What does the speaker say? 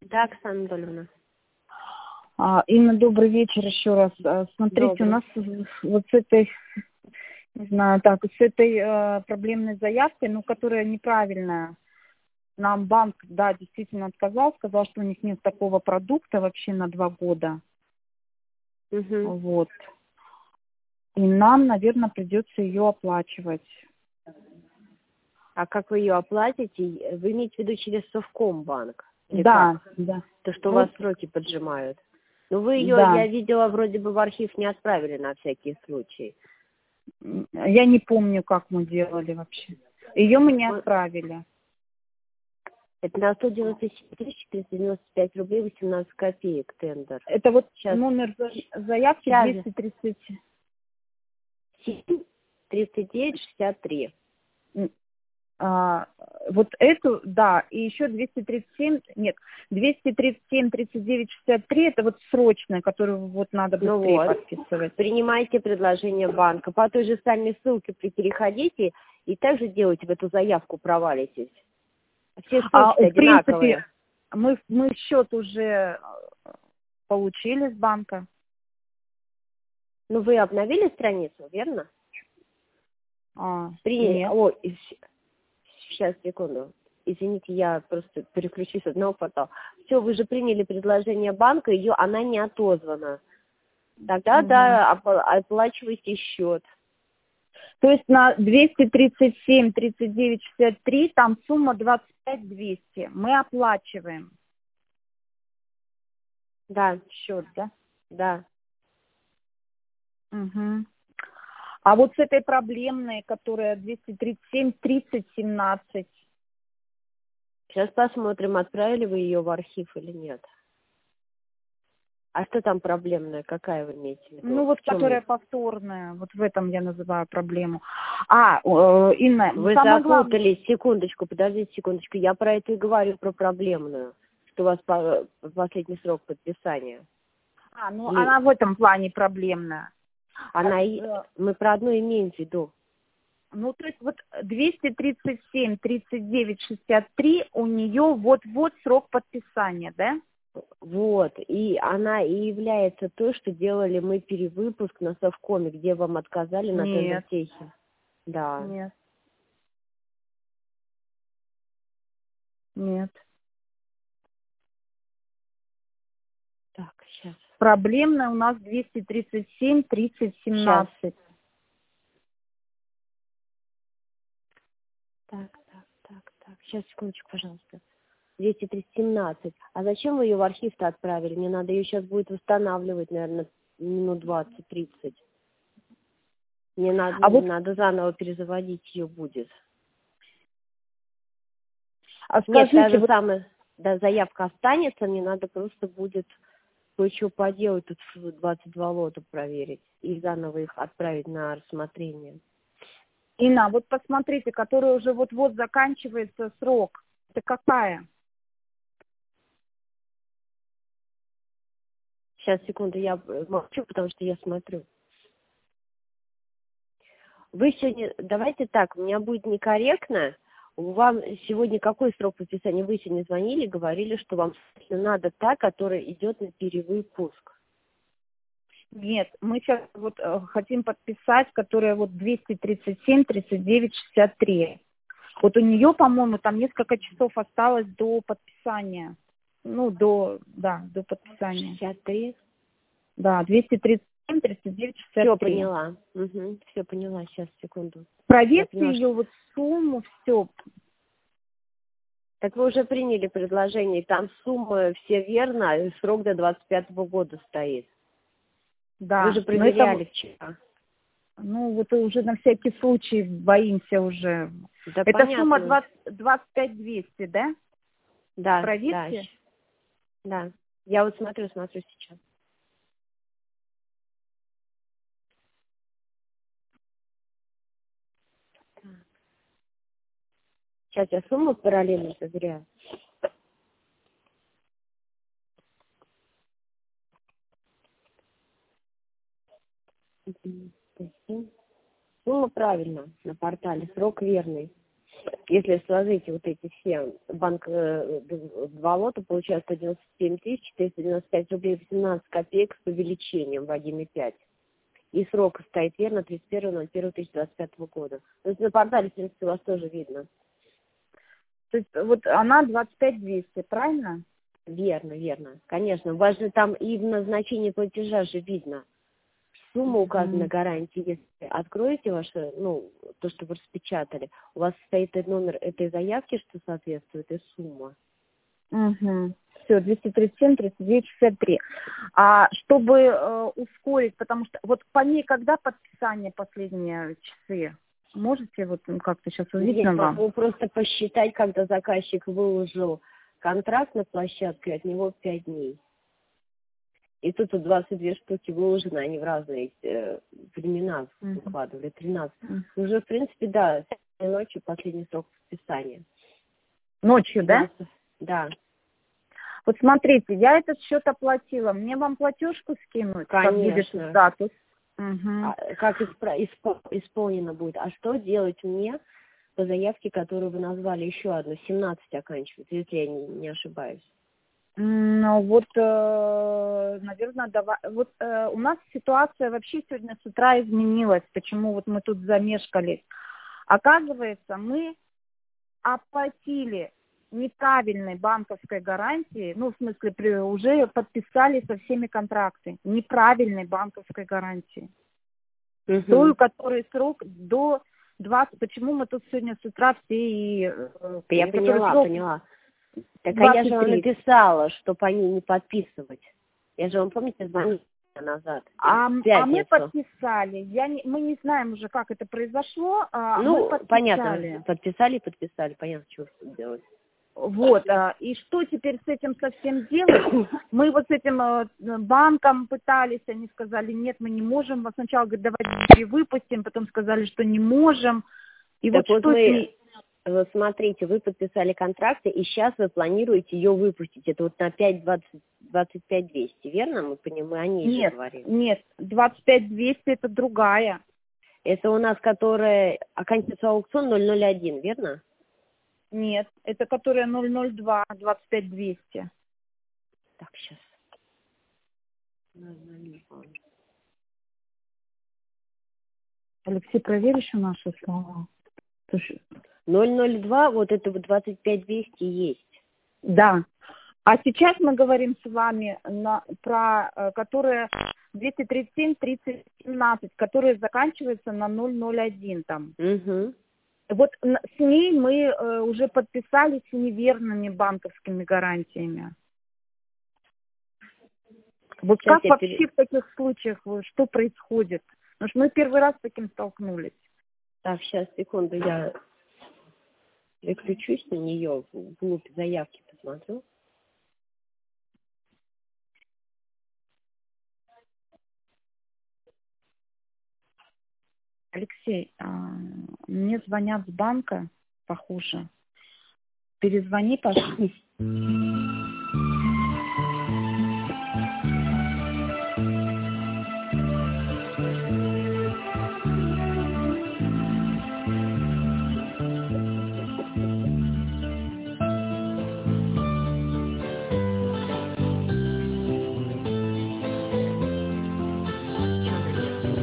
Да, Оксана Анатольевна. Инна, добрый вечер еще раз. Смотрите, Добрый. у нас вот с этой, не знаю, так, с этой проблемной заявкой, ну, которая неправильная, нам банк, да, действительно отказал, сказал, что у них нет такого продукта вообще на 2 года. Угу. Вот. И нам, наверное, придется ее оплачивать. А как вы ее оплатите? Вы имеете в виду через Совкомбанк? Или Да, как? да. То, что у Ну, вас сроки поджимают. Ну, вы ее, да. я видела, вроде бы в архив не отправили на всякий случай. Я не помню, как мы делали вообще. Ее мы не Вот. отправили. Это на 197 495 рублей 18 копеек тендер. Это вот Сейчас. номер заявки Сейчас. 230. 39 63. Вот эту, да, и еще 237, нет, 237, 39, 63, это вот срочная, которую вот надо Ну быстрее вот. подписывать. Принимайте предложение банка. По той же самой ссылке переходите и также делайте в эту заявку, провалитесь. Все ссылки В принципе, одинаковые. мы счет уже получили с банка. Ну, вы обновили страницу, верно? Приняли. Нет. Сейчас, секунду. Извините, я просто переключусь с одного портала. Все, вы же приняли предложение банка, она не отозвана. Тогда, Угу. да, оплачивайте счет. То есть на 237, 39, 63, там сумма 25 200. Мы оплачиваем Да, счет, да? да. Угу. А вот с этой проблемной, которая 237, 30, 17. Сейчас посмотрим, отправили вы ее в архив или нет. А что там проблемное? Какая вы имеете в виду? Ну вот, В чем которая ее? повторная. Вот в этом я называю проблему. Инна, Вы самое главное... запутались. Секундочку, подождите секундочку. Я про это и говорю, про проблемную. Что у вас последний срок подписания. Ну И она в этом плане проблемная. мы про одну имеем в виду. Ну, то есть вот 237, 39, 63 у нее вот-вот срок подписания, да? Вот. И она и является той, что делали мы перевыпуск на Совкоме, где вам отказали на Нет, тендер-техе. Да. нет, нет. Так, сейчас. Проблемная у нас 237, 30, Сейчас. 17. Так. Сейчас, секундочку, пожалуйста. 217. А зачем вы ее в архив-то отправили? Мне надо ее сейчас будет восстанавливать, наверное, минут 20-30. Мне надо заново перезаводить ее будет. Нет, та Скажите, же самая, да, заявка останется, мне надо просто будет кое-что поделать, тут 22 лота проверить и заново их отправить на рассмотрение. Инна, вот посмотрите, которая уже вот-вот заканчивается срок. Это какая? Сейчас, секунду, я молчу, потому что я смотрю. Вы сегодня, давайте так, у меня будет некорректно. Вам сегодня какой срок подписания? Вы сегодня звонили, говорили, что вам надо та, которая идет на перевыпуск. Нет, мы сейчас вот хотим подписать, которая вот 237, 39, 63. Вот у нее, по-моему, там несколько часов осталось до подписания. Ну, до подписания. 63. Да, 237, 39, 63. Все поняла. Угу, все поняла. Сейчас, секунду. Я Проверьте поняла, что... ее вот сумму, все. Так вы уже приняли предложение, там сумма все верно, и срок до 25-го года стоит. Вы Да, же но это, проверяли вчера. ну, вот уже на всякий случай боимся уже. Да, Это сумма понятно. 25 200, да? Да. Проверьте. Да. Я вот смотрю сейчас. Сейчас я сумму параллельно проверяю. Мгм. Сумма правильно на портале, срок верный. Если сложите вот эти все банк, два лота, получается 197 495 рублей 18 копеек с увеличением в 1,5. И срок стоит верно 31.01.2025 года. То есть на портале, в принципе, у вас тоже видно. То есть вот она 25 200, правильно? Верно, верно. Конечно. У вас же там и в назначении платежа же видно. Сумма указана гарантии. Если откроете ваше, ну, то, что вы распечатали, у вас стоит и номер этой заявки, что соответствует, и сумма. Угу. Все, 237, 39, 63. А чтобы ускорить, потому что вот по ней когда подписание последние часы? Можете вот как-то сейчас увидеть Я вам? могу просто посчитать, когда заказчик выложил контракт на площадке, от него 5 дней. И тут 22 штуки выложены, они в разные времена укладывали, 13. Уже, в принципе, да, ночью последний срок подписания. Ночью, да? Да. Вот смотрите, я этот счет оплатила. Мне вам платежку скинуть? Конечно. Как будет статус? Как исполнено будет? А что делать мне по заявке, которую вы назвали, еще одну, 17 оканчивается, если я не ошибаюсь? Ну вот, наверное, давай. Вот у нас ситуация вообще сегодня с утра изменилась. Почему вот мы тут замешкались? Оказывается, мы оплатили неправильной банковской гарантии, ну, в смысле, уже подписали со всеми контракты, неправильной банковской гарантии. Той, которой срок до 20, почему мы тут сегодня с утра все и... Я поняла. Так, а я же вам написала, что по ней не подписывать. Я же вам, помните, звонила назад. А мы подписали. Мы не знаем уже, как это произошло. Ну, понятно, подписали, понятно, что делать. Вот, и что теперь с этим совсем делать? Мы вот с этим банком пытались, они сказали, нет, мы не можем. Сначала говорят, давайте перевыпустим, потом сказали, что не можем. И так вот что вот смотрите, вы подписали контракты, и сейчас вы планируете ее выпустить. Это вот на 25 200, верно? Мы о ней же говорим. Нет, 25 200 это другая. Это у нас, которая оканчивается аукцион 001, верно? Нет, это которая 002, 25 200. Так, сейчас. 002. Алексей, проверь еще наши слова. 002, вот это вот 25 200 есть. Да. А сейчас мы говорим с вами про которые 237 3017, которые заканчиваются на 001 там. Вот с ней мы уже подписались с неверными банковскими гарантиями. Вот сейчас как вообще в таких случаях, что происходит? Потому что мы первый раз с таким столкнулись. Так, сейчас, секунду, я переключусь на нее, вглубь заявки посмотрю. Алексей, мне звонят с банка, похоже. Перезвони, пожалуйста.